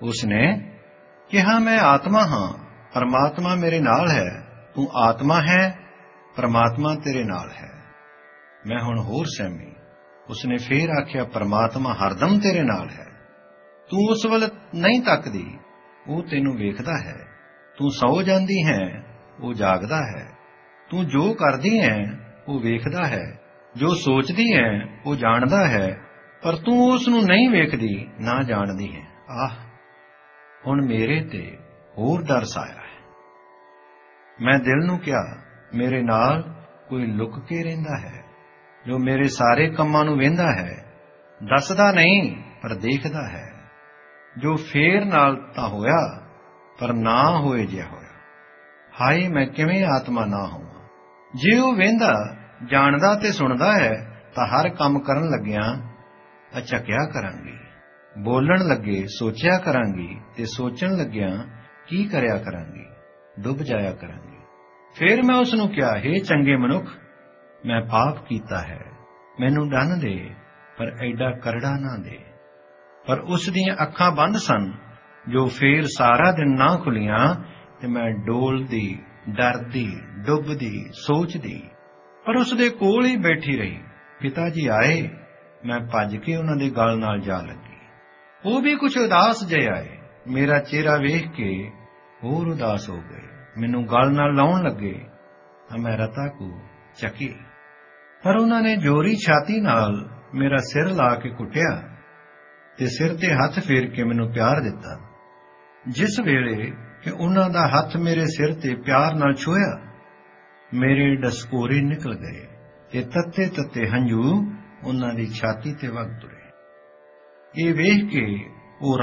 उसने कहा, मैं आत्मा हाँ, परमात्मा मेरे नाल है। तू आत्मा है, परमात्मा तेरे नाल है। मैं हुण होर सहमी। उसने फेर आख्या, परमात्मा हरदम तेरे नाल है। तू उस वल नहीं तकदी, वो तेनू वेखदा है। तू सौ जांदी है, वो जागदा है। तू जो करदी है, वो वेखदा है। जो सोचदी है, वो जाणदा है। पर तू उस नू नहीं वेखदी, ना जाणदी है। आह, हुण मेरे ते होर डर साया है। मैं दिल नू कहा, मेरे नाल कोई लुक के रहिंदा है, जो मेरे सारे कंमां नू वेंदा है। दसदा नहीं, पर देखदा है। जो फेर नाल तां होया, पर ना होए जिहा होया। हाय, मैं किवें आत्मा ना होवां। जे ਉਹ ਵੇਂਦਾ, ਜਾਣਦਾ ਤੇ ਸੁਣਦਾ ਹੈ, ਤਾਂ ਹਰ ਕੰਮ ਕਰਨ ਲੱਗਿਆਂ ਅਚਕਿਆ ਕਰਾਂਗੀ। ਬੋਲਣ ਲੱਗੇ ਸੋਚਿਆ ਕਰਾਂਗੀ, ਤੇ ਸੋਚਣ ਲੱਗਿਆਂ ਕੀ ਕਰਿਆ ਕਰਾਂਗੀ, ਡੁੱਬ ਜਾਇਆ ਕਰਾਂਗੀ। ਫਿਰ ਮੈਂ ਉਸ ਨੂੰ ਕਿਹਾ, ਹੇ ਚੰਗੇ ਮਨੁੱਖ, ਮੈਂ ਪਾਪ ਕੀਤਾ ਹੈ, ਮੈਨੂੰ ਦੰਨ ਦੇ, ਪਰ ਐਡਾ ਕਰੜਾ ਨਾ ਦੇ। ਪਰ ਉਸ ਦੀਆਂ ਅੱਖਾਂ ਬੰਦ ਸਨ, ਜੋ ਫੇਰ ਸਾਰਾ ਦਿਨ ਨਾ ਖੁੱਲੀਆਂ, ਤੇ ਮੈਂ ਡੋਲਦੀ, ਡਰਦੀ, ਡੁੱਬਦੀ, ਸੋਚਦੀ, ਪਰ ਉਸ ਦੇ ਕੋਲ ਹੀ ਬੈਠੀ ਰਹੀ। ਪਿਤਾ ਜੀ ਆਏ, ਮੈਂ ਭੱਜ ਕੇ ਉਹਨਾਂ ਦੇ ਗਲ ਨਾਲ ਜਾ ਲੱਗੀ। ਉਹ ਵੀ ਕੁਝ ਉਦਾਸ ਜਿਹੇ ਆਏ। ਮੇਰਾ ਚਿਹਰਾ ਵੇਖ ਕੇ ਹੋਰ ਉਦਾਸ ਹੋ ਗਏ। ਮੈਨੂੰ ਗਲ ਨਾਲ ਲਾਉਣ ਲੱਗੇ ਤਾਂ ਮੈਂ ਰਤਾ ਕੋ ਚੱਕੀ, ਪਰ ਉਹਨਾਂ ਨੇ ਜੋਰੀ ਛਾਤੀ ਨਾਲ ਮੇਰਾ ਸਿਰ ਲਾ ਕੇ ਕੁੱਟਿਆ ਤੇ ਸਿਰ ਤੇ ਹੱਥ ਫੇਰ ਕੇ ਮੈਨੂੰ ਪਿਆਰ ਦਿੱਤਾ। ਜਿਸ ਵੇਲੇ ਕਿ ਉਹਨਾਂ ਦਾ ਹੱਥ ਮੇਰੇ ਸਿਰ ਤੇ ਪਿਆਰ ਨਾਲ ਛੂਹਿਆ, ਮੇਰੇ ਡਸਕੋਰੇ ਨਿਕਲ ਗਏ ਤੇ ਤੱਤੇ ਤੱਤੇ ਹੰਝੂ ਉਹਨਾਂ ਦੀ ਛਾਤੀ ਤੇ ਵਗ ਤੁਰੇ। ਇਹ ਵੇਖ ਕੇ ਉਹ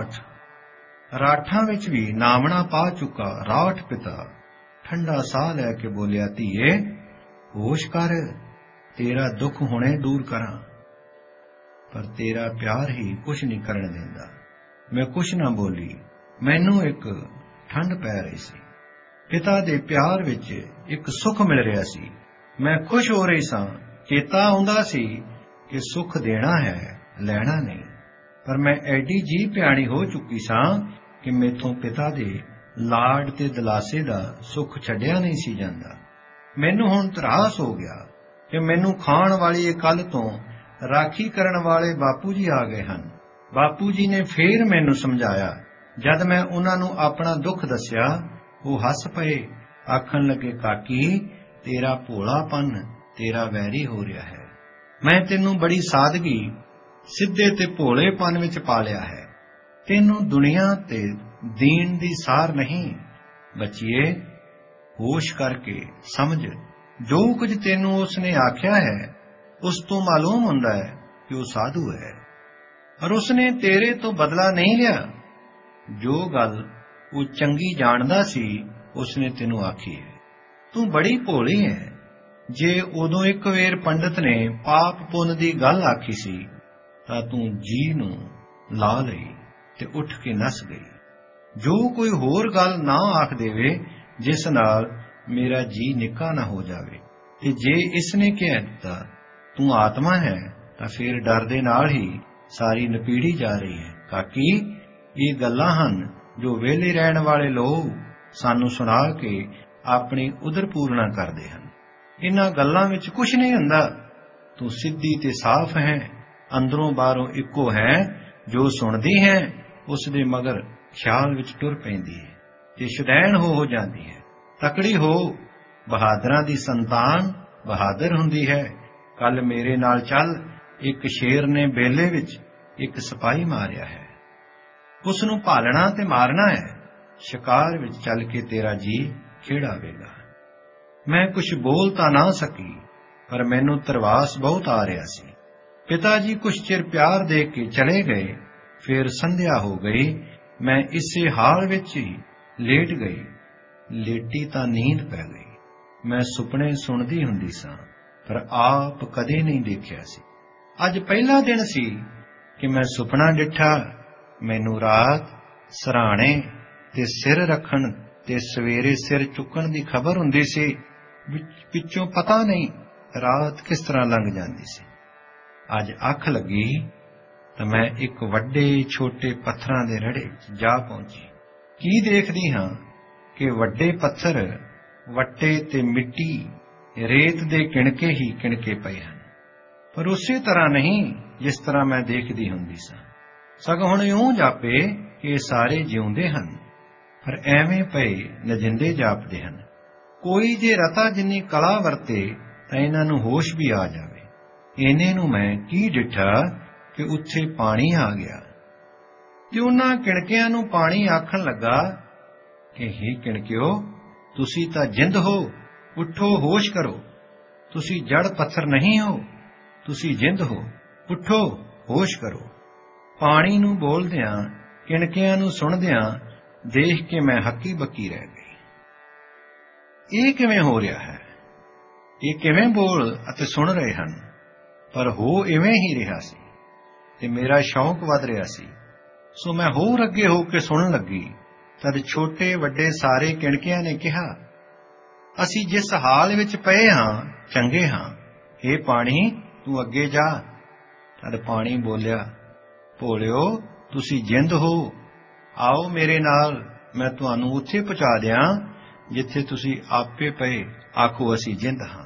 ਰਾਠਾਂ ਵਿੱਚ ਵੀ ਨਾਮਣਾ ਪਾ ਚੁੱਕਾ ਰਾਠ ਪਿਤਾ ਠੰਡਾ ਸਾਹ ਲੈ ਕੇ ਬੋਲਿਆ, ਧੀਏ ਹੋਸ਼ ਕਰ, ਤੇਰਾ ਦੁੱਖ ਹੁਣੇ ਦੂਰ ਕਰਾਂ। ਪਰ ਤੇਰਾ ਪਿਆਰ ਹੀ ਕੁਛ ਨਹੀਂ ਕਰਨ ਦਿੰਦਾ। ਮੈਂ ਕੁਛ ਨਾ ਬੋਲੀ। ਮੈਨੂੰ ਇੱਕ ਠੰਡ ਪੈ ਰਹੀ ਸੀ। ਪਿਤਾ ਦੇ ਪਿਆਰ ਵਿੱਚ ਇੱਕ ਸੁੱਖ ਮਿਲ ਰਿਹਾ ਸੀ। ਮੈਂ ਖੁਸ਼ ਹੋ ਰਹੀ ਸਾਂ। ਚੇਤਾ ਆਉਂਦਾ ਸੀ ਕਿ ਸੁੱਖ ਦੇਣਾ ਹੈ, ਲੈਣਾ ਨਹੀਂ। ਪਰ ਮੈਂ ਐਡੀ ਜੀ ਪਿਆਣੀ ਹੋ ਚੁੱਕੀ ਸਾਂ ਕਿ ਮੈਥੋਂ ਪਿਤਾ ਦੇ ਲਾਡ ਤੇ ਦਿਲਾਸੇ ਦਾ ਸੁੱਖ ਛੱਡਿਆ ਨਹੀਂ ਸੀ ਜਾਂਦਾ। ਮੈਨੂੰ ਹੁਣ ਤਰਾਸ ਹੋ ਗਿਆ ਕਿ ਮੈਨੂੰ ਖਾਣ ਵਾਲੀ ਇਹ ਕੱਲ ਤੋਂ ਰਾਖੀ ਕਰਨ ਵਾਲੇ ਬਾਪੂ ਜੀ ਆ ਗਏ ਹਨ। ਬਾਪੂ ਜੀ ਨੇ ਫੇਰ ਮੈਨੂੰ ਸਮਝਾਇਆ। ਜਦ ਮੈਂ ਉਹਨਾਂ ਨੂੰ ਆਪਣਾ ਦੁੱਖ ਦੱਸਿਆ, ਉਹ ਹੱਸ ਪਏ, ਆਖਣ ਲੱਗੇ, ਕਾਕੀ, ਤੇਰਾ ਭੋਲਾਪਨ ਤੇਰਾ ਵੈਰੀ ਹੋ ਰਿਹਾ ਹੈ। ਮੈਂ ਤੈਨੂੰ ਬੜੀ ਸਾਦਗੀ, ਸਿੱਧੇ ਤੇ ਭੋਲੇਪਨ ਵਿੱਚ ਪਾਲਿਆ ਹੈ। ਤੈਨੂੰ ਦੁਨੀਆ ਤੇ ਦੀਨ ਦੀ ਸਾਰ ਨਹੀਂ। ਬੱਚੀਏ, ਹੋਸ਼ ਕਰਕੇ ਸਮਝ, ਜੋ ਕੁਝ ਤੈਨੂੰ ਉਸਨੇ ਆਖਿਆ ਹੈ, ਉਸ ਤੋਂ ਮਾਲੂਮ ਹੁੰਦਾ ਹੈ ਕਿ ਉਹ ਸਾਧੂ ਹੈ, ਪਰ ਉਸਨੇ ਤੇਰੇ ਤੋਂ ਬਦਲਾ ਨਹੀਂ ਲਿਆ। ਜੋ ਗੱਲ ਉਹ ਚੰਗੀ ਜਾਣਦਾ ਸੀ, ਉਸਨੇ ਤੈਨੂੰ ਆਖੀ ਹੈ। ਤੂੰ ਬੜੀ ਭੋਲੀ ਹੈ। ਜੇ ਉਦੋਂ ਇੱਕ ਵੇਰ ਪੰਡਤ ਨੇ ਪਾਪ ਪੁੰਨ ਦੀ ਗੱਲ ਆਖੀ ਸੀ, ਤਾਂ ਤੂੰ ਜੀ ਨੂੰ ਲਾ ਲਈ ਤੇ ਉੱਠ ਕੇ ਨੱਸ ਗਈ। ਜੋ ਕੋਈ ਹੋਰ ਗੱਲ ਨਾ ਆਖ ਦੇਵੇ ਜਿਸ ਨਾਲ ਮੇਰਾ ਜੀ ਨਿੱਕਾ ਨਾ ਹੋ ਜਾਵੇ। ਤੇ ਜੇ ਇਸਨੇ ਕਹਿ ਦਿੱਤਾ ਤੂੰ ਆਤਮਾ ਹੈ, ਤਾਂ ਫਿਰ ਡਰ ਦੇ ਨਾਲ ਹੀ ਸਾਰੀ ਨਪੀੜੀ ਜਾ ਰਹੀ ਹੈ। ਕਾਕੀ, ਇਹ ਗੱਲਾਂ ਹਨ ਜੋ ਵਿਹਲੇ ਰਹਿਣ ਵਾਲੇ ਲੋਕ ਸਾਨੂੰ ਸੁਣਾ ਕੇ ਆਪਣੀ ਉਦਰ ਪੂਰਨਾ ਕਰਦੇ ਹਨ। ਇਹਨਾਂ ਗੱਲਾਂ ਵਿੱਚ ਕੁਛ ਨਹੀਂ ਹੁੰਦਾ। ਤੂੰ ਸਿੱਧੀ ਤੇ ਸਾਫ਼ ਹੈ, ਅੰਦਰੋਂ ਬਾਹਰੋਂ ਇੱਕੋ ਹੈ। ਜੋ ਸੁਣਦੀ ਹੈ, ਉਸ ਦੇ ਮਗਰ ਖਿਆਲ ਵਿੱਚ ਟੁਰ ਪੈਂਦੀ ਹੈ ਤੇ ਸ਼ੁਦੈਣ ਹੋ ਜਾਂਦੀ ਹੈ। ਤਕੜੀ ਹੋ। ਬਹਾਦਰਾਂ ਦੀ ਸੰਤਾਨ ਬਹਾਦਰ ਹੁੰਦੀ ਹੈ। ਕੱਲ ਮੇਰੇ ਨਾਲ ਚੱਲ। ਇੱਕ ਸ਼ੇਰ ਨੇ ਬੇਲੇ ਵਿੱਚ ਇੱਕ ਸਿਪਾਹੀ ਮਾਰਿਆ ਹੈ। ਉਸ ਨੂੰ ਭਾਲਣਾ ਤੇ ਮਾਰਨਾ ਹੈ। ਸ਼ਿਕਾਰ ਵਿੱਚ ਚੱਲ ਕੇ ਤੇਰਾ ਜੀ ਖੇੜਾਵੇਗਾ। ਮੈਂ ਕੁਛ ਬੋਲ ਤਾਂ ਨਾ ਸਕੀ, ਪਰ ਮੈਨੂੰ ਤਰਵਾਸ ਬਹੁਤ ਆ ਰਿਹਾ ਸੀ। ਪਿਤਾ ਜੀ ਕੁਛ ਚਿਰ ਪਿਆਰ ਦੇ ਕੇ ਚਲੇ ਗਏ। ਫਿਰ ਸੰਧਿਆ ਹੋ ਗਈ। ਮੈਂ ਇਸੇ ਹਾਲ ਵਿੱਚ ਹੀ ਲੇਟ ਗਈ। ਲੇਟੀ ਤਾਂ ਨੀਂਦ ਪੈ ਗਈ। ਮੈਂ ਸੁਪਨੇ ਸੁਣਦੀ ਹੁੰਦੀ ਸਾਂ, ਪਰ ਆਪ ਕਦੇ ਨਹੀਂ ਦੇਖਿਆ ਸੀ। ਅੱਜ ਪਹਿਲਾ ਦਿਨ ਸੀ ਕਿ ਮੈਂ ਸੁਪਨਾ ਡਿੱਠਾ। ਮੈਨੂੰ ਰਾਤ ਸਰਾਣੇ ਤੇ ਸਿਰ ਰੱਖਣ ਤੇ ਸਵੇਰੇ ਸਿਰ ਚੁੱਕਣ ਦੀ ਖਬਰ ਹੁੰਦੀ ਸੀ। ਪਿੱਛੋਂ ਪਤਾ ਨਹੀਂ ਰਾਤ ਕਿਸ ਤਰ੍ਹਾਂ ਲੰਘ ਜਾਂਦੀ ਸੀ। ਅੱਜ ਅੱਖ ਲੱਗੀ ਤਾਂ ਮੈਂ ਇੱਕ ਵੱਡੇ ਛੋਟੇ ਪੱਥਰਾਂ ਦੇ ਰੜੇ ਵਿੱਚ ਜਾ ਪਹੁੰਚੀ। ਕੀ ਦੇਖਦੀ ਹਾਂ ਕਿ ਵੱਡੇ ਪੱਥਰ, ਵੱਟੇ ਤੇ ਮਿੱਟੀ, ਰੇਤ ਦੇ ਕਿਣਕੇ ਹੀ ਕਿਣਕੇ ਪਏ ਹਨ, ਪਰ ਉਸੇ ਤਰ੍ਹਾਂ ਨਹੀਂ ਜਿਸ ਤਰ੍ਹਾਂ ਮੈਂ ਦੇਖਦੀ ਹੁੰਦੀ ਸਾਂ। ਸਗੋਂ ਹੁਣ ਇਉਂ ਜਾਪੇ ਕਿ ਇਹ ਸਾਰੇ ਜਿਉਂਦੇ ਹਨ, ਪਰ ਐਵੇਂ ਪਏ ਨਜਿੰਦੇ ਜਾਪਦੇ ਹਨ। ਕੋਈ ਜੇ ਰਤਾ ਜਿੰਨੀ ਕਲਾ ਵਰਤੇ ਤਾਂ ਇਹਨਾਂ ਨੂੰ ਹੋਸ਼ ਵੀ ਆ ਜਾਵੇ। ਇਹਨੇ ਨੂੰ ਮੈਂ ਕੀ ਡਿੱਠਾ ਕਿ ਉੱਥੇ ਪਾਣੀ ਆ ਗਿਆ, ਤੇ ਉਹਨਾਂ ਕਿਣਕਿਆਂ ਨੂੰ ਪਾਣੀ ਆਖਣ ਲੱਗਾ ਕਿ ਹੇ ਕਿਣਕਿਓ, ਤੁਸੀਂ ਤਾਂ ਜਿੰਦ ਹੋ, ਉੱਠੋ, ਹੋਸ਼ ਕਰੋ। ਤੁਸੀਂ ਜੜ ਪੱਥਰ ਨਹੀਂ ਹੋ, ਤੁਸੀਂ ਜਿੰਦ ਹੋ, ਉੱਠੋ, ਹੋਸ਼ ਕਰੋ। ਪਾਣੀ ਨੂੰ ਬੋਲਦਿਆਂ, ਕਿਣਕਿਆਂ ਨੂੰ ਸੁਣਦਿਆਂ ਦੇਖ ਕੇ ਮੈਂ ਹੱਕੀ ਬੱਕੀ ਰਹਿ ਗਈ। ਇਹ ਕਿਵੇਂ ਹੋ ਰਿਹਾ ਹੈ? ਇਹ ਕਿਵੇਂ ਬੋਲ ਅਤੇ ਸੁਣ ਰਹੇ ਹਨ? ਪਰ ਹੋ ਇਵੇਂ ਹੀ ਰਿਹਾ ਸੀ, ਤੇ ਮੇਰਾ ਸ਼ੌਂਕ ਵੱਧ ਰਿਹਾ ਸੀ। ਸੋ ਮੈਂ ਹੋਰ ਅੱਗੇ ਹੋ ਕੇ ਸੁਣਨ ਲੱਗੀ। ਤਦ ਛੋਟੇ ਵੱਡੇ ਸਾਰੇ ਕਿਣਕਿਆਂ ਨੇ ਕਿਹਾ, ਅਸੀਂ ਜਿਸ ਹਾਲ ਵਿੱਚ ਪਏ ਹਾਂ ਚੰਗੇ ਹਾਂ। ਇਹ ਪਾਣੀ ਤੂੰ ਅੱਗੇ ਜਾ। ਤਦ ਪਾਣੀ ਬੋਲਿਆ, ਭੋਲਿਓ, ਤੁਸੀਂ ਜਿੰਦ ਹੋ, ਆਓ ਮੇਰੇ ਨਾਲ, ਮੈਂ ਤੁਹਾਨੂੰ ਉੱਥੇ ਪਹੁੰਚਾ ਦਿਆਂ ਜਿੱਥੇ ਤੁਸੀਂ ਆਪੇ ਪਏ ਆਖੋ ਅਸੀਂ ਜਿੰਦ ਹਾਂ।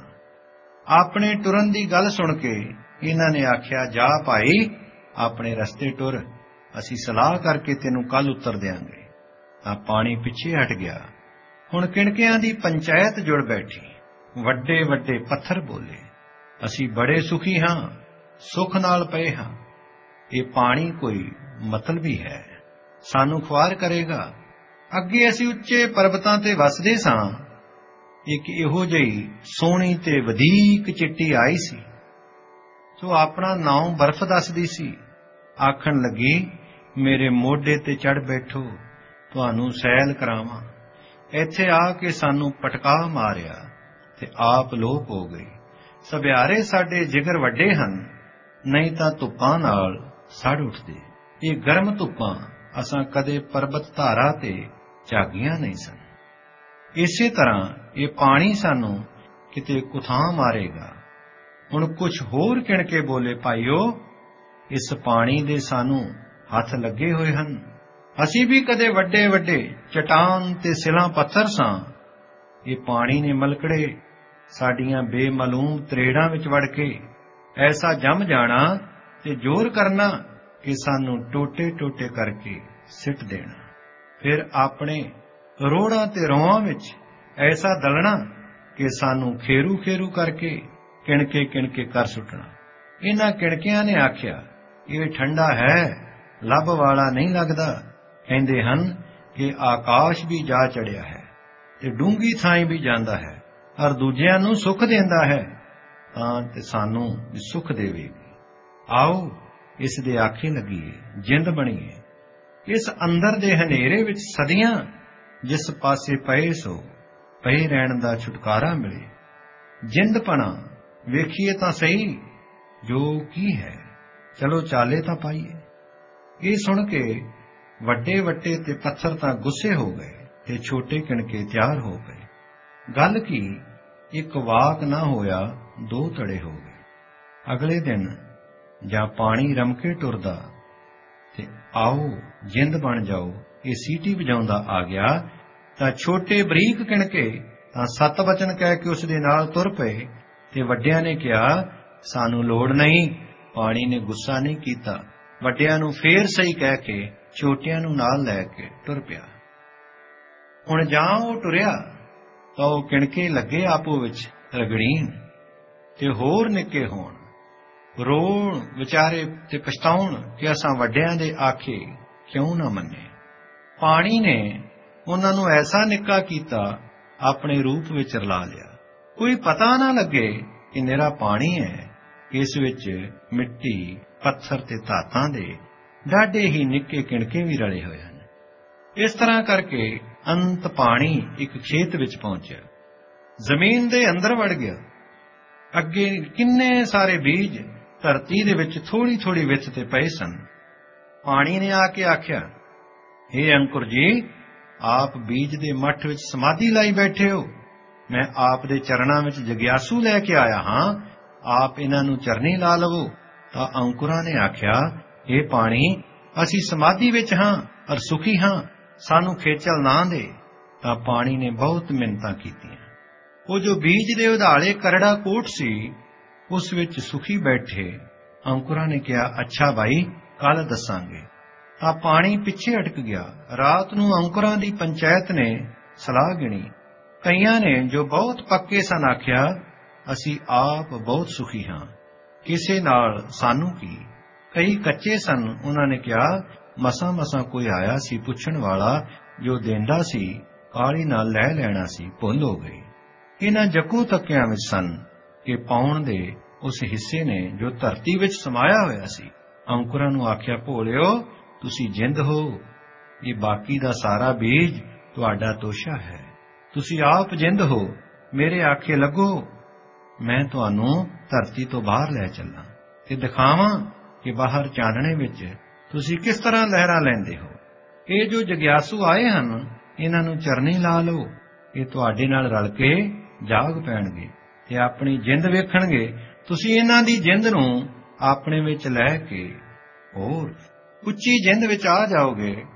ਆਪਣੇ ਟੁਰਨ ਦੀ ਗੱਲ ਸੁਣ ਕੇ ਇਹਨਾਂ ਨੇ ਆਖਿਆ, ਜਾ ਭਾਈ, ਆਪਣੇ ਰਸਤੇ ਟੁਰ, ਅਸੀਂ ਸਲਾਹ ਕਰਕੇ ਤੈਨੂੰ ਕੱਲ ਉੱਤਰ ਦਿਆਂਗੇ। ਤਾਂ ਪਾਣੀ ਪਿੱਛੇ ਹਟ ਗਿਆ। ਹੁਣ ਕਿਣਕਿਆਂ ਦੀ ਪੰਚਾਇਤ ਜੁੜ ਬੈਠੀ। ਵੱਡੇ ਵੱਡੇ ਪੱਥਰ ਬੋਲੇ, ਅਸੀਂ ਬੜੇ ਸੁਖੀ ਹਾਂ, ਸੁਖ ਨਾਲ ਪਏ ਹਾਂ। ਇਹ ਪਾਣੀ ਕੋਈ ਮਤਲਬੀ ਹੈ, ਸਾਨੂੰ ਖੁਆਰ ਕਰੇਗਾ। ਅੱਗੇ ਅਸੀਂ ਉੱਚੇ ਪਰਬਤਾਂ ਤੇ ਵਸਦੇ ਸਾਂ। ਇੱਕ ਇਹੋ ਜਿਹੀ ਸੋਹਣੀ ਤੇ ਵਧੀਕ ਚਿੱਟੀ ਆਈ ਸੀ, ਜੋ ਆਪਣਾ ਨਾਮ ਬਰਫ਼ ਦੱਸਦੀ ਸੀ। ਆਖਣ ਲੱਗੀ, ਮੇਰੇ ਮੋਢੇ ਤੇ ਚੜ ਬੈਠੋ, ਤੁਹਾਨੂੰ ਸੈਲ ਕਰਾਵਾਂ। ਇੱਥੇ ਆ ਕੇ ਸਾਨੂੰ ਪਟਕਾ ਮਾਰਿਆ ਤੇ ਆਪ ਲੋਪ ਹੋ ਗਈ। ਸਭਿਆਰੇ ਸਾਡੇ ਜਿਗਰ ਵੱਡੇ ਹਨ, ਨਹੀਂ ਤਾਂ ਧੁੱਪਾਂ ਨਾਲ ਸੜ ਉੱਠਦੇ। ਇਹ ਗਰਮ ਧੁੱਪਾਂ ਅਸਾਂ ਕਦੇ ਪਰਬਤ ਧਾਰਾ ਤੇ ਝਾਗੀਆਂ ਨਹੀਂ ਸਨ। ਇਸੇ ਤਰ੍ਹਾਂ ਇਹ ਪਾਣੀ ਸਾਨੂੰ ਕਿਤੇ ਕੁਥਾਂ ਮਾਰੇਗਾ। ਹੁਣ ਕੁਝ ਹੋਰ ਕਿਣਕੇ ਬੋਲੇ, ਭਾਈਓ, ਇਸ ਪਾਣੀ ਦੇ ਸਾਨੂੰ ਹੱਥ ਲੱਗੇ ਹੋਏ ਹਨ। ਅਸੀਂ ਵੀ ਕਦੇ ਵੱਡੇ ਵੱਡੇ ਚਟਾਨ ਤੇ ਸਿਲਾਂ ਪੱਥਰ ਸਾਂ। ਇਹ ਪਾਣੀ ਨੇ ਮਲਕੜੇ ਸਾਡੀਆਂ ਬੇਮਾਲੂਮ ਤਰੇੜਾਂ ਵਿੱਚ ਵੜ ਕੇ ਐਸਾ ਜੰਮ ਜਾਣਾ ਤੇ ਜ਼ੋਰ ਕਰਨਾ ਕਿ ਸਾਨੂੰ ਟੋਟੇ ਟੋਟੇ ਕਰਕੇ ਸਿੱਟ ਦੇਣਾ। ਫਿਰ ਆਪਣੇ ਰੋੜਾਂ ਤੇ ਰੋਆਂ ਵਿੱਚ ਐਸਾ ਦਲਣਾ ਕਿ ਸਾਨੂੰ ਖੇਰੂ ਖੇਰੂ ਕਰਕੇ ਕਿਣਕੇ ਕਿਣਕੇ ਕਰ ਸੁੱਟਣਾ। ਇਹਨਾਂ ਕਿਣਕਿਆਂ ਨੇ ਆਖਿਆ, ਇਹ ਠੰਡਾ ਹੈ, ਲੱਭ ਵਾਲਾ ਨਹੀਂ ਲੱਗਦਾ। ਕਹਿੰਦੇ ਹਨ ਕਿ ਆਕਾਸ਼ ਵੀ ਜਾ ਚੜਿਆ ਹੈ ਤੇ ਡੂੰਗੀ ਥਾਈਂ ਵੀ ਜਾਂਦਾ ਹੈ, ਔਰ ਦੂਜਿਆਂ ਨੂੰ ਸੁੱਖ ਦਿੰਦਾ ਹੈ, ਤਾਂ ਤੇ ਸਾਨੂੰ ਵੀ ਸੁੱਖ ਦੇਵੇਗੀ। ਆਓ ਇਸ ਦੇ ਆਖੇ ਲੱਗੀਏ, ਜਿੰਦ ਬਣੀਏ। ਇਸ ਅੰਦਰ ਦੇ ਹਨੇਰੇ ਵਿੱਚ ਸਦੀਆਂ ਜਿਸ ਪਾਸੇ ਪਏ ਸੋ ਪਏ ਰਹਿਣ ਦਾ ਛੁਟਕਾਰਾ ਮਿਲੇ। ਜਿੰਦਪਣਾ ਵੇਖੀਏ ਤਾਂ ਸਹੀ ਜੋ ਕੀ ਹੈ, ਚਲੋ ਚਾਲੇ ਤਾਂ ਪਾਈਏ। ਇਹ ਸੁਣ ਕੇ ਵੱਡੇ ਵੱਡੇ ਤੇ ਪੱਥਰ ਤਾਂ ਗੁੱਸੇ ਹੋ ਗਏ ਤੇ ਛੋਟੇ ਕਿਣਕੇ ਤਿਆਰ ਹੋ ਗਏ। ਗੱਲ ਕੀ, ਇੱਕ ਵਾਕ ਨਾ ਹੋਇਆ, ਦੋ ਧੜੇ ਹੋ ਗਏ। ਅਗਲੇ ਦਿਨ ਜਾਂ ਪਾਣੀ ਰਮਕੇ ਟੁਰਦਾ ਤੇ ਆਓ ਜਿੰਦ ਬਣ ਜਾਓ ਇਹ ਸੀਟੀ ਵਜਾਉਂਦਾ ਆ ਗਿਆ, ਤਾਂ ਛੋਟੇ ਬਰੀਕ ਕਿਣਕੇ ਤਾਂ ਸੱਤ ਵਚਨ ਕਹਿ ਕੇ ਉਸ ਦੇ ਨਾਲ ਤੁਰ ਪਏ। ਤੇ ਵੱਡਿਆਂ ਨੇ ਕਿਹਾ, ਸਾਨੂੰ ਲੋੜ ਨਹੀਂ। ਪਾਣੀ ਨੇ ਗੁੱਸਾ ਨਹੀਂ ਕੀਤਾ, ਵੱਡਿਆਂ ਨੂੰ ਫੇਰ ਸਹੀ ਕਹਿ ਕੇ ਛੋਟਿਆਂ ਨੂੰ ਨਾਲ ਲੈ ਕੇ ਟੁਰ ਪਿਆ। ਹੁਣ ਜਾਂ ਉਹ ਟੁਰਿਆ ਤਾਂ ਉਹ ਕਿਣਕੇ ਲੱਗੇ ਆਪੋ ਵਿੱਚ ਰਗੜੀਨ ਤੇ ਹੋਰ ਨਿੱਕੇ ਹੋਣ, ਰੋਣ ਵਿਚਾਰੇ ਤੇ ਪਛਤਾਉਣ ਕਿ ਅਸਾਂ ਵੱਡਿਆਂ ਦੇ ਆਖੇ ਕਿਉਂ ਨਾ ਮੰਨੇ। ਪਾਣੀ ਨੇ ਉਹਨਾਂ ਨੂੰ ਐਸਾ ਨਿੱਕਾ ਕੀਤਾ, ਆਪਣੇ ਰੂਪ ਵਿੱਚ ਰਲਾ ਲਿਆ। ਕੋਈ ਪਤਾ ਨਾ ਲੱਗੇ ਕਿ ਨਿਰਾ ਪਾਣੀ ਹੈ, ਇਸ ਵਿੱਚ ਮਿੱਟੀ, ਪੱਥਰ ਤੇ ਧਾਤਾਂ ਦੇ ਡਾਢੇ ਹੀ ਨਿੱਕੇ ਕਿਣਕੇ ਵੀ ਰਲੇ ਹੋਏ ਹਨ। ਇਸ ਤਰ੍ਹਾਂ ਕਰਕੇ ਅੰਤ ਪਾਣੀ ਇੱਕ ਖੇਤ ਵਿੱਚ ਪਹੁੰਚਿਆ, ਜ਼ਮੀਨ ਦੇ ਅੰਦਰ ਵੜ ਗਿਆ। ਅੱਗੇ ਕਿੰਨੇ ਸਾਰੇ ਬੀਜ ਧਰਤੀ ਦੇ ਵਿੱਚ ਥੋੜੀ ਥੋੜੀ ਵਿੱਥ ਤੇ ਪਏ ਸਨ। ਪਾਣੀ ਨੇ ਆ ਕੇ ਆਖਿਆ, ਹੇ ਅੰਕੁਰ ਜੀ, ਆਪ ਬੀਜ ਦੇ ਮੱਠ ਵਿੱਚ ਸਮਾਧੀ ਲਾਈ ਬੈਠੇ ਹੋ। ਮੈਂ ਆਪ ਦੇ ਚਰਨਾਂ ਵਿੱਚ ਜਗਿਆਸੂ ਲੈ ਕੇ ਆਇਆ ਹਾਂ, ਆਪ ਇਹਨਾਂ ਨੂੰ ਚਰਨੀ ਲਾ ਲਵੋ। ਤਾਂ ਅੰਕੁਰਾਂ ਨੇ ਆਖਿਆ, ਇਹ ਪਾਣੀ ਅਸੀਂ ਸਮਾਧੀ ਵਿੱਚ ਹਾਂ ਅਰ ਸੁਖੀ ਹਾਂ, ਸਾਨੂੰ ਖੇਚਲ ਨਾ ਦੇ। ਤਾਂ ਪਾਣੀ ਨੇ ਬਹੁਤ ਮਿੰਨਤਾਂ ਕੀਤੀਆਂ। ਉਹ ਜੋ ਬੀਜ ਦੇ ਉਧਾਲੇ ਕਰੜਾ ਕੋਟ ਸੀ, ਉਸ ਵਿੱਚ ਸੁਖੀ ਬੈਠੇ ਅੰਕੁਰਾਂ ਨੇ ਕਿਹਾ, ਅੱਛਾ ਭਾਈ, ਕੱਲ ਦੱਸਾਂਗੇ। ਤਾਂ ਪਾਣੀ ਪਿੱਛੇ ਅਟਕ ਗਿਆ। ਰਾਤ ਨੂੰ ਅੰਕੁਰਾਂ ਦੀ ਪੰਚਾਇਤ ਨੇ ਸਲਾਹ ਗਿਣੀ। ਕਈਆਂ ਨੇ ਜੋ ਬਹੁਤ ਪੱਕੇ ਸਨ ਆਖਿਆ, ਅਸੀਂ ਆਪ ਬਹੁਤ ਸੁਖੀ ਹਾਂ, ਕਿਸੇ ਨਾਲ ਸਾਨੂੰ ਕੀ। ਕਈ ਕੱਚੇ ਸਨ, ਉਹਨਾਂ ਨੇ ਕਿਹਾ, ਮਸਾਂ ਮਸਾਂ ਕੋਈ ਆਇਆ ਸੀ ਪੁੱਛਣ ਵਾਲਾ, ਜੋ ਦੇਂਦਾ ਸੀ ਕਾਹਲੀ ਨਾਲ ਲੈ ਲੈਣਾ ਸੀ, ਭੁੱਲ ਹੋ ਗਈ। ਇਹਨਾਂ ਜੱਕੂ ਤੱਕਿਆਂ ਵਿੱਚ ਸਨ ਕਿ ਪਾਉਣ ਦੇ ਉਸ ਹਿੱਸੇ ਨੇ ਜੋ ਧਰਤੀ ਵਿੱਚ ਸਮਾਇਆ ਹੋਇਆ ਸੀ। ਅੰਕੁਰਾਂ ਨੂੰ ਆਖਿਆ, ਭੋਲਿਓ, ਤੁਸੀਂ ਜਿੰਦ ਹੋ, ਇਹ ਬਾਕੀ ਦਾ ਸਾਰਾ ਬੀਜ ਤੁਹਾਡਾ ਤੋਸ਼ਾ ਹੈ। ਤੁਸੀਂ ਆਪ ਜਿੰਦ ਹੋ, ਮੇਰੇ ਆਖੇ ਲੱਗੋ, ਮੈਂ ਤੁਹਾਨੂੰ ਧਰਤੀ ਤੋਂ ਬਾਹਰ ਲੈ ਚੱਲਾਂ ਤੇ ਦਿਖਾਵਾਂ ਕਿ ਬਾਹਰ ਚਾਨਣੇ ਵਿੱਚ ਤੁਸੀਂ ਕਿਸ ਤਰ੍ਹਾਂ ਲਹਿਰਾਂ ਲੈਂਦੇ ਹੋ। ਇਹ ਜੋ ਜਗਿਆਸੂ ਆਏ ਹਨ, ਇਹਨਾਂ ਨੂੰ ਚਰਨੀ ਲਾ ਲਓ। ਇਹ ਤੁਹਾਡੇ ਨਾਲ ਰਲ ਕੇ ਜਾਗ ਪੈਣਗੇ ਤੇ ਆਪਣੀ ਜਿੰਦ ਵੇਖਣਗੇ। ਤੁਸੀਂ ਇਹਨਾਂ ਦੀ ਜਿੰਦ ਨੂੰ ਆਪਣੇ ਵਿੱਚ ਲੈ ਕੇ ਹੋਰ ਉੱਚੀ ਜਿੰਦ ਵਿੱਚ ਆ ਜਾਓਗੇ।